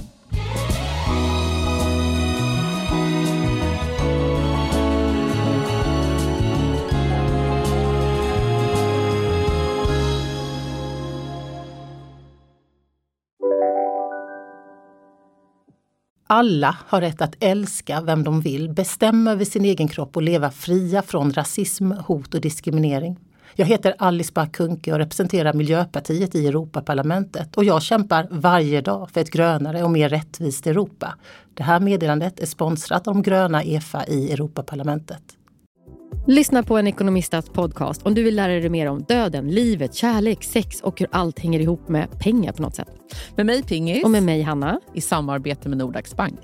Alla har rätt att älska vem de vill, bestämma över sin egen kropp och leva fria från rasism, hot och diskriminering. Jag heter Alice Bah Kuhnke och representerar Miljöpartiet i Europaparlamentet och jag kämpar varje dag för ett grönare och mer rättvist Europa. Det här meddelandet är sponsrat av de gröna EFA i Europaparlamentet. Lyssna på en ekonomistats podcast om du vill lära dig mer om döden, livet, kärlek, sex och hur allt hänger ihop med pengar på något sätt. Med mig Pingis. Och med mig Hanna. I samarbete med Nordax Bank.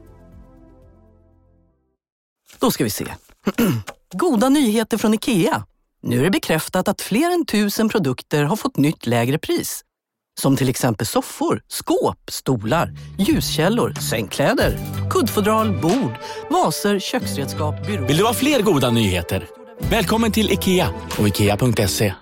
Då ska vi se. Goda nyheter från IKEA. Nu är det bekräftat att fler än 1000 produkter har fått nytt lägre pris. Som till exempel soffor, skåp, stolar, ljuskällor, sängkläder, kuddfodral, bord, vaser, köksredskap, byråer. Vill du ha fler goda nyheter? Välkommen till IKEA och IKEA.se.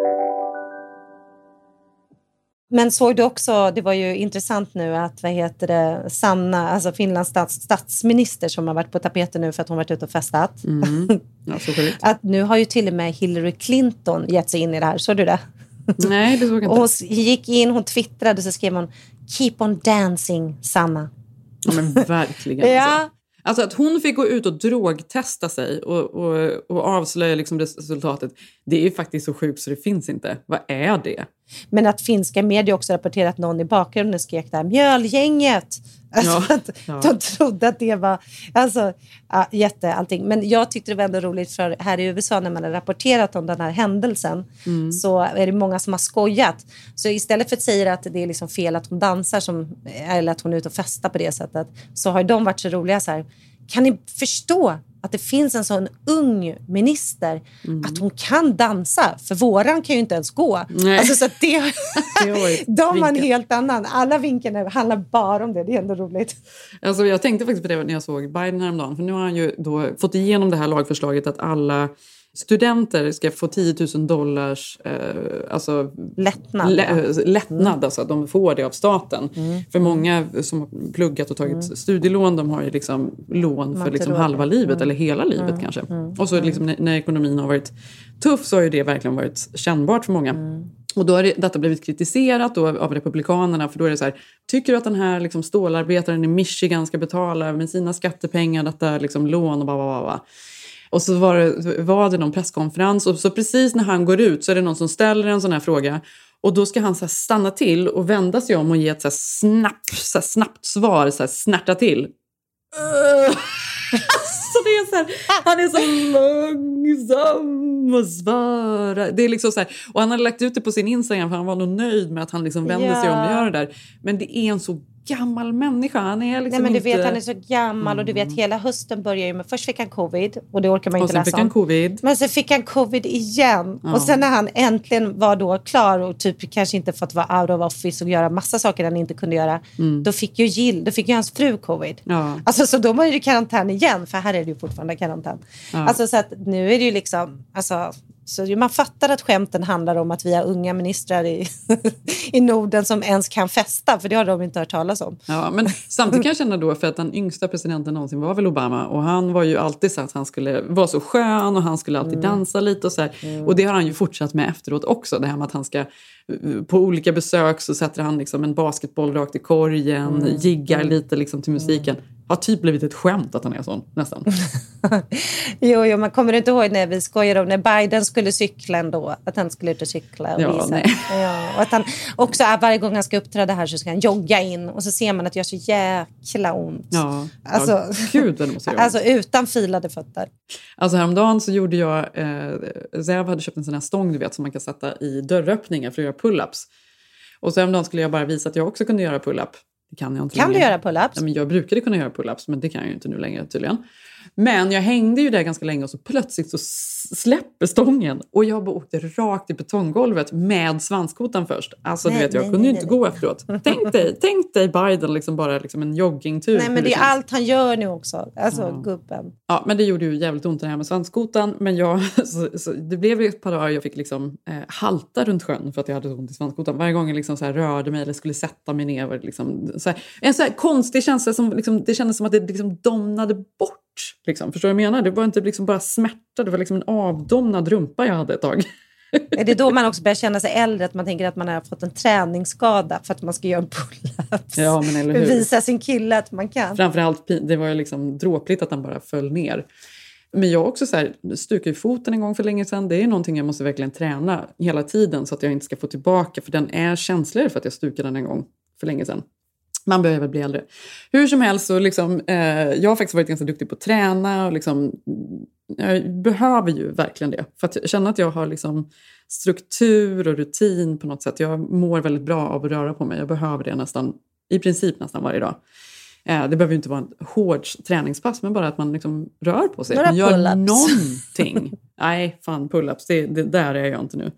Men såg du också, det var ju intressant nu att, Sanna, alltså Finlands statsminister som har varit på tapeten nu för att hon varit ute och festat. Ja, så sjukt. Att nu har ju till och med Hillary Clinton gett sig in i det här, såg du det? Nej, det såg jag inte. Och hon gick in, hon twittrade och så skrev hon "Keep on dancing, Sanna". Ja, men verkligen. Ja. Alltså att hon fick gå ut och drogtesta sig och avslöja liksom resultatet. Det är ju faktiskt så sjukt så det finns inte. Vad är det? Men att finska medier också rapporterat att någon i bakgrunden skrek där "Mjölgänget". Alltså de trodde att det var allting. Men jag tyckte det var ändå roligt för här i USA när man har rapporterat om den här händelsen så är det många som har skojat. Så istället för att säga att det är liksom fel att hon dansar eller att hon är ute och festar på det sättet så har de varit så roliga så här. Kan ni förstå att det finns en sån ung minister att hon kan dansa? För våran kan ju inte ens gå. Alltså, så att de har en helt annan. Alla vinkeln handlar bara om det. Det är ändå roligt. Alltså, jag tänkte faktiskt på det när jag såg Biden häromdagen. För nu har han ju då fått igenom det här lagförslaget att alla studenter ska få $10,000 alltså lättnad. Alltså de får det av staten. För många som har pluggat och tagit studielån, de har ju liksom lån för liksom halva livet eller hela livet kanske. Och så liksom när ekonomin har varit tuff så har ju det verkligen varit kännbart för många. Och då har detta blivit kritiserat då av republikanerna, för då är det så här, tycker du att den här liksom stålarbetaren i Michigan ska betala med sina skattepengar detta liksom lån och bla. Och så var det någon presskonferens, och så precis när han går ut så är det någon som ställer en sån här fråga, och då ska han så här stanna till och vända sig om och ge ett så här snabbt svar, så här snärta till. Så det är så här, han är så långsam och svara. Det är liksom så här, och han hade lagt ut det på sin Instagram för han var nog nöjd med att han liksom vände sig om och gör det där. Men det är en så gammal människa. Han är liksom nej, men du inte... vet, han är så gammal och du vet, hela hösten börjar ju med, först fick han covid och det orkar man inte läsa om. Fick han covid. Men sen fick han covid igen. Ja. Och sen när han äntligen var då klar och typ kanske inte fått vara out of office och göra massa saker han inte kunde göra, då fick ju hans fru covid. Ja. Alltså så då var det ju karantän igen, för här är det ju fortfarande karantän. Ja. Alltså så att nu är det ju liksom, alltså, så man fattar att skämten handlar om att vi har unga ministrar i Norden som ens kan festa, för det har de inte hört talas om. Ja, men samtidigt kan jag känna då, för att den yngsta presidenten någonsin var väl Obama, och han var ju alltid så att han skulle vara så skön och han skulle alltid dansa lite och så här. Och det har han ju fortsatt med efteråt också, det här med att han ska på olika besök så sätter han liksom en basketboll rakt i korgen, jiggar lite liksom till musiken. Har typ blivit ett skämt att han är sån, nästan. jo, man kommer inte ihåg när vi skojade om när Biden skulle cykla ändå, att han skulle ut och cykla och visa. Ja, och att han också varje gång han ska uppträda här så ska han jogga in, och så ser man att det gör så jäkla ont. Ja, alltså, gud vad det måste göra. Alltså utan filade fötter. Alltså häromdagen så gjorde jag, Zev hade köpt en sån här stång, du vet, som man kan sätta i dörröppningar för att göra pull-ups. Och så häromdagen skulle jag bara visa att jag också kunde göra pull-up. Det kan jag inte längre. Du göra pull-ups? Ja, men jag brukade kunna göra pull-ups, men det kan jag ju inte nu längre tydligen. Men jag hängde ju där ganska länge och så plötsligt så släpper stången. Och jag bara åkte rakt i betonggolvet med svanskotan först. Alltså du vet, jag kunde ju inte gå efteråt. Tänk dig Biden liksom bara liksom en joggingtur. Nej, men det är allt han gör nu också. Alltså gubben. Ja, men det gjorde ju jävligt ont det här med svanskotan. Men så det blev ju ett par dagar jag fick liksom halta runt sjön för att jag hade så ont i svanskotan. Varje gång jag liksom så här rörde mig eller skulle sätta mig ner. Liksom, en så här konstig känsla som liksom, det kändes som att det liksom domnade bort. Liksom. Förstår du vad jag menar? Det var inte liksom bara smärta, det var liksom en avdomnad rumpa jag hade ett tag. Är det då man också börjar känna sig äldre, att man tänker att man har fått en träningsskada för att man ska göra pull-ups? Ja, men eller hur? Visa sin kille att man kan. Framförallt, det var ju liksom dråpligt att han bara föll ner. Men jag också så här, stukade i foten en gång för länge sedan. Det är någonting jag måste verkligen träna hela tiden så att jag inte ska få tillbaka, för den är känsligare för att jag stukade den en gång för länge sedan. Man behöver bli äldre. Hur som helst så liksom, jag har faktiskt varit ganska duktig på att träna och liksom, jag behöver ju verkligen det. För att känna att jag har liksom struktur och rutin på något sätt. Jag mår väldigt bra av att röra på mig. Jag behöver det i princip nästan varje dag. Det behöver ju inte vara en hård träningspass, men bara att man liksom rör på sig. Att man gör någonting. Nej, fan pull-ups, det där är jag inte nu.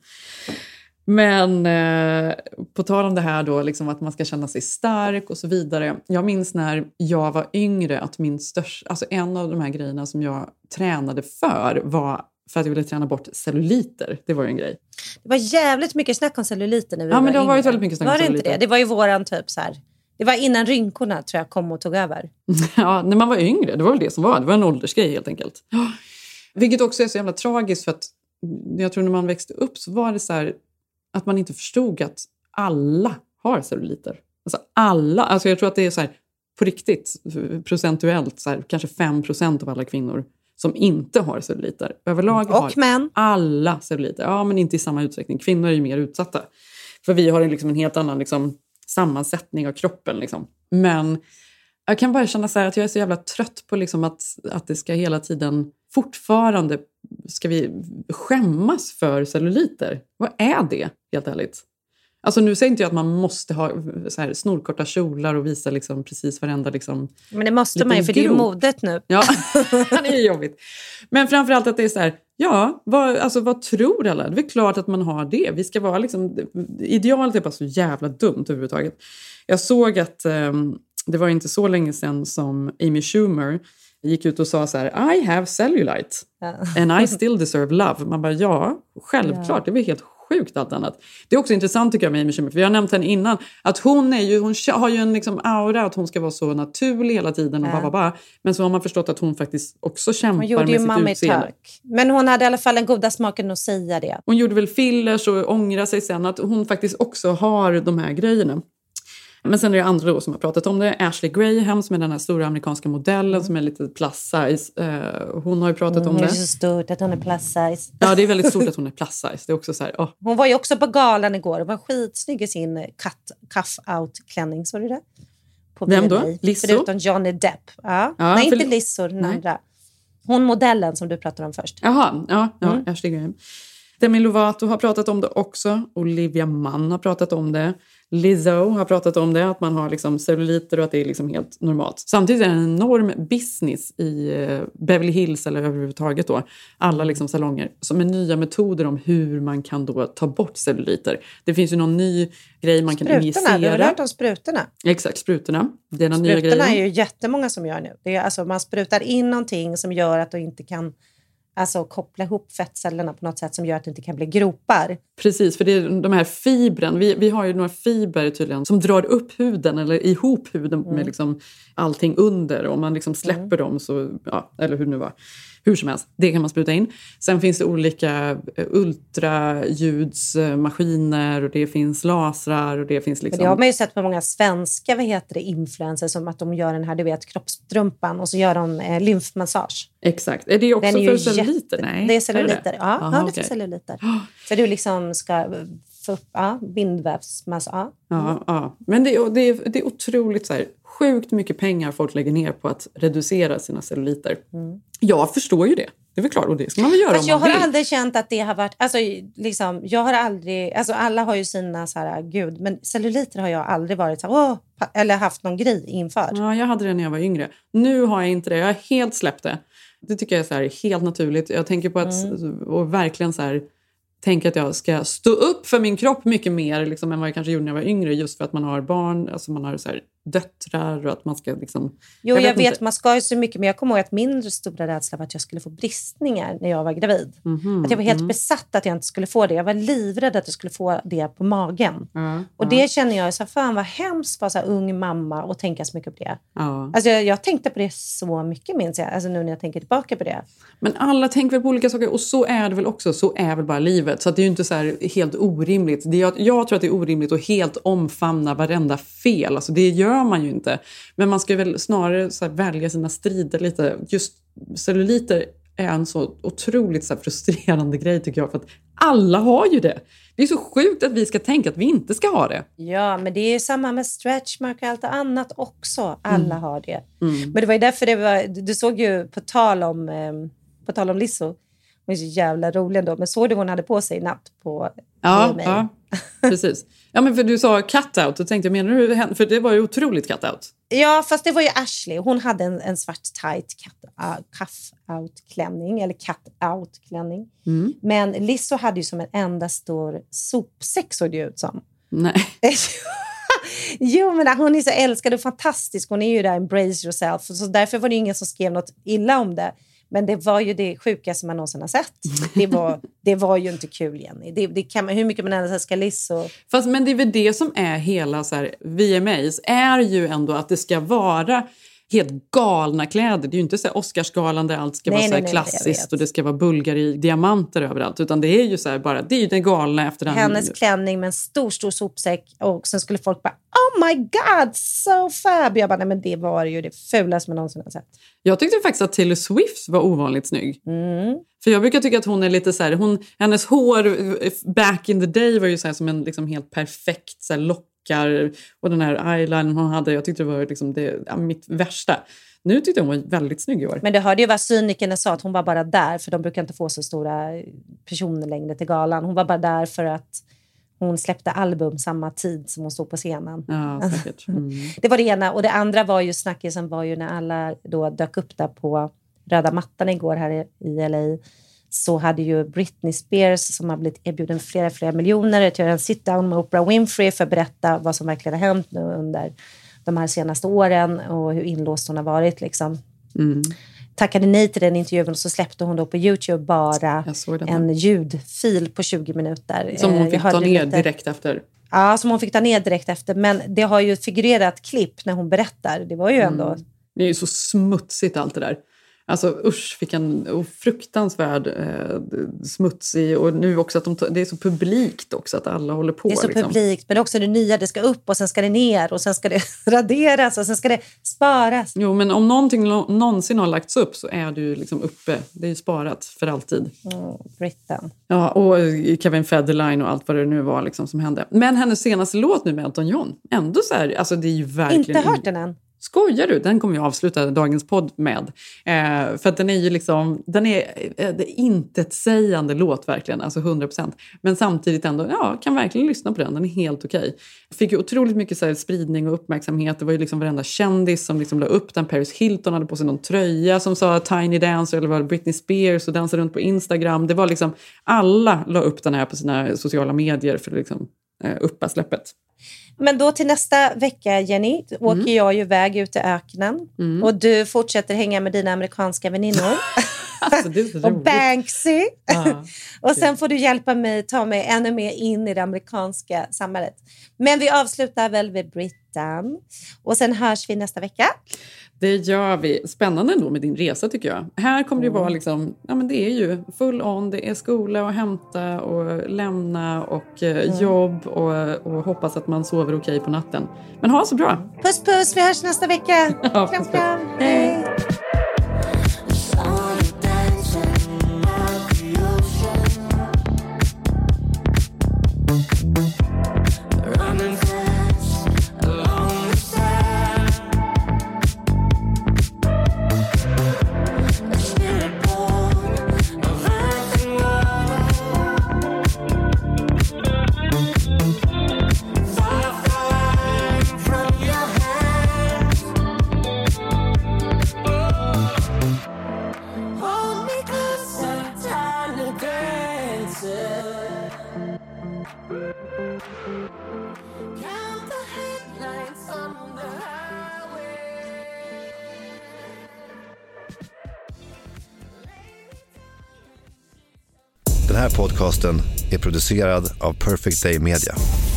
Men på tal om det här då, liksom att man ska känna sig stark och så vidare. Jag minns när jag var yngre att alltså en av de här grejerna som jag tränade var för att jag ville träna bort celluliter. Det var ju en grej. Det var jävligt mycket snack om celluliter när vi var men det har yngre. varit väldigt mycket snack om celluliter. Var det inte det? Det var ju våran typ så här. Det var innan rynkorna tror jag kom och tog över. Ja, när man var yngre. Det var väl det som var. Det var en åldersgrej helt enkelt. Vilket också är så jävla tragiskt, för att jag tror när man växte upp så var det så här att man inte förstod att alla har celluliter. Alltså alla. Alltså jag tror att det är så här på riktigt procentuellt så här, kanske 5% av alla kvinnor som inte har celluliter. Överlag och har män. Alla celluliter. Ja, men inte i samma utsträckning. Kvinnor är ju mer utsatta. För vi har liksom en helt annan liksom sammansättning av kroppen liksom. Men jag kan bara känna så här att jag är så jävla trött på liksom att det ska hela tiden fortfarande ska vi skämmas för celluliter. Vad är det, helt ärligt? Alltså nu säger inte jag att man måste ha så här snorkorta kjolar och visa liksom precis varenda liksom. Men det måste man ju, för det är ju modet nu. Ja, det är jobbigt. Men framförallt att det är så här, ja, vad tror alla? Det är klart att man har det. Vi ska vara liksom, idealet är bara så jävla dumt överhuvudtaget. Jag såg att det var inte så länge sedan som Amy Schumer gick ut och sa så här: I have cellulite and I still deserve love. Man bara, ja, självklart, det var helt sjukt allt annat. Det är också intressant tycker jag med Amy Schumer, för vi har nämnt henne innan, att hon har ju en liksom aura att hon ska vara så naturlig hela tiden och bara. Men så har man förstått att hon faktiskt också kämpar med sitt utseende. Hon gjorde ju Mummy Talk. Men hon hade i alla fall en goda smaken att säga det. Hon gjorde väl fillers och ångrade sig sen att hon faktiskt också har de här grejerna. Men sen är det andra då som har pratat om det. Ashley Graham som är den här stora amerikanska modellen som är lite plus size. Hon har ju pratat om det. Det är så stort att hon är plus size. Ja, det är väldigt stort att hon är plus size. Det är också så här, Hon var ju också på galan igår. Hon var skitsnygg i sin cuff-out-klänning. Såg du det? På vem då? Lizzo? Förutom Johnny Depp. Nej, inte Lizzo, den andra. Hon modellen som du pratade om först. Jaha, ja, Ashley Graham. Demi Lovato har pratat om det också. Olivia Munn har pratat om det. Lizzo har pratat om det, att man har liksom celluliter och att det är liksom helt normalt. Samtidigt är det en enorm business i Beverly Hills eller överhuvudtaget då. Alla liksom salonger som är nya metoder om hur man kan då ta bort celluliter. Det finns ju någon ny grej man kan injicera. Du har hört om sprutorna? Exakt, sprutorna. Det är den nya grejen. Sprutorna är ju jättemånga som gör nu. Det är, alltså, man sprutar in någonting som gör att du inte kan koppla ihop fettcellerna på något sätt som gör att det inte kan bli gropar. Precis, för det är de här fibren. Vi har ju några fibrer tydligen som drar upp huden eller ihop huden med liksom allting under. Om man liksom släpper dem så, eller hur det nu var. Hur som helst, det kan man spruta in. Sen finns det olika ultraljudsmaskiner och det finns lasrar och det finns liksom... Men det har man ju sett på många svenska, influencers som att de gör den här, du vet, kroppstrumpan och så gör de lymfmassage. Exakt. Är det också för celluliter? Nej. Det är celluliter. Ja, det är för celluliter. För du liksom ska få upp bindvävsmassa. Ja. Men det är otroligt så här, sjukt mycket pengar folk lägger ner på att reducera sina celluliter. Jag förstår ju det. Det är väl klart, och det ska man väl göra. Fast jag har aldrig känt att det har varit... jag har aldrig... alla har ju sina så här, gud, men celluliter har jag aldrig varit så här, eller haft någon grej inför. Ja, jag hade det när jag var yngre. Nu har jag inte det. Jag har helt släppt det. Det tycker jag är så här, helt naturligt. Jag tänker på att... Och verkligen så här... Tänker att jag ska stå upp för min kropp mycket mer liksom, än vad jag kanske gjorde när jag var yngre. Just för att man har barn, alltså man har så här döttrar och att man ska liksom... Jo, jag vet man ska ju så mycket, men jag kommer ihåg att min stora rädsla var att jag skulle få bristningar när jag var gravid. Att jag var helt besatt att jag inte skulle få det. Jag var livrädd att jag skulle få det på magen. Och det känner jag så fan vad hemskt för så här ung mamma och tänka så mycket på det. Alltså jag tänkte på det så mycket, minns jag. Alltså nu när jag tänker tillbaka på det. Men alla tänker väl på olika saker, och så är det väl också. Så är väl bara livet. Så att det är ju inte så här helt orimligt. Jag tror att det är orimligt att helt omfamna varenda fel. Alltså det gör man ju inte. Men man ska väl snarare så här välja sina strider lite. Just celluliter är en så otroligt så här frustrerande grej tycker jag. För att alla har ju det. Det är så sjukt att vi ska tänka att vi inte ska ha det. Ja, men det är samma med stretchmark och allt annat också. Alla har det. Men det var ju därför du såg ju på tal om Lizzo. Hon är så jävla rolig ändå. Men såg du vad hon hade på sig i natt på Ja, precis. Ja, men för du sa cut-out. Då tänkte jag, menar du, för det var ju otroligt cut-out. Ja, fast det var ju Ashley. Hon hade en svart tight cuff-out-klänning. Eller cut-out-klänning. Men Lizzo hade ju som en enda stor sopsäck, såg det ut som. Nej. Jo, men hon är så älskad och fantastisk. Hon är ju där, embrace yourself. Så därför var det ingen som skrev något illa om det. Men det var ju det sjukaste man någonsin har sett. Det var ju inte kul, Jenny. Det kan man, hur mycket man än ska Lizzo. Fast men det är väl det som är hela så här, VMAs är ju ändå att det ska vara helt galna kläder. Det är ju inte så här Oscarsgalan där allt ska vara så här klassiskt och det ska vara Bulgari-diamanter överallt. Utan det är ju så här bara, det är ju den galna efter den. Hennes klänning med en stor sopsäck och sen skulle folk bara, oh my god, so fab. Jag bara, nej men det var ju det fulaste man någonsin har sett. Jag tyckte faktiskt att Taylor Swift var ovanligt snygg. För jag brukar tycka att hon är lite så här, hennes hår back in the day var ju så här som en liksom helt perfekt så här lockar och den här eyeliner hon hade, jag tyckte det var liksom mitt värsta. Nu tyckte hon var väldigt snygg i år. Men det hörde ju vad cynikerna sa, att hon var bara där för de brukar inte få så stora personer längre till galan. Hon var bara där för att hon släppte album samma tid som hon stod på scenen. Ja, säkert. Det var det ena. Och det andra var ju snackisen var ju när alla då dök upp där på röda mattan igår här i LA. Så hade ju Britney Spears, som har blivit erbjuden flera miljoner, att göra en sit-down med Oprah Winfrey för att berätta vad som verkligen har hänt nu under de här senaste åren och hur inlåst hon har varit liksom. Tackade nej till den intervjun och så släppte hon då på YouTube bara en ljudfil på 20 minuter. Som hon fick ta ner direkt efter. Ja, som hon fick ta ner direkt efter. Men det har ju figurerat klipp när hon berättar. Det var ju ändå... Det är ju så smutsigt allt det där. Alltså usch, fick en fruktansvärd smutsig. Och nu också att det är så publikt också att alla håller på. Det är så publikt, men också det nya, det ska upp och sen ska det ner och sen ska det raderas och sen ska det sparas. Jo, men om någonting någonsin har lagts upp så är det ju liksom uppe. Det är ju sparat för alltid. Britain. Ja, och Kevin Federline och allt vad det nu var liksom som hände. Men hennes senaste låt nu med Elton John, ändå så här, alltså det är ju verkligen... Inte hört den än. Skojar du? Den kommer jag avsluta dagens podd med. För att den är ju liksom, det är intetsägande låt verkligen, alltså 100%. Men samtidigt ändå, kan verkligen lyssna på den. Den är helt okej. Fick ju otroligt mycket så här, spridning och uppmärksamhet. Det var ju liksom varenda kändis som liksom la upp den. Paris Hilton hade på sig någon tröja som sa Tiny Dancer, eller var det Britney Spears, och dansade runt på Instagram. Det var liksom, alla la upp den här på sina sociala medier för att liksom uppa släppet. Men då till nästa vecka, Jenny, åker jag ju iväg ut i öknen. Och du fortsätter hänga med dina amerikanska väninnor. Alltså, det är så och Banksy. Och sen får du hjälpa mig ta mig ännu mer in i det amerikanska samhället. Men vi avslutar väl vid Britain. Och sen hörs vi nästa vecka. Det gör vi. Spännande ändå med din resa tycker jag. Här kommer det vara liksom, men det är ju full on. Det är skola och hämta och lämna och jobb och hoppas att man sover okej på natten. Men ha så bra. Puss puss, vi hörs nästa vecka. Ja, kram kram. Hej. Den här podcasten är producerad av Perfect Day Media.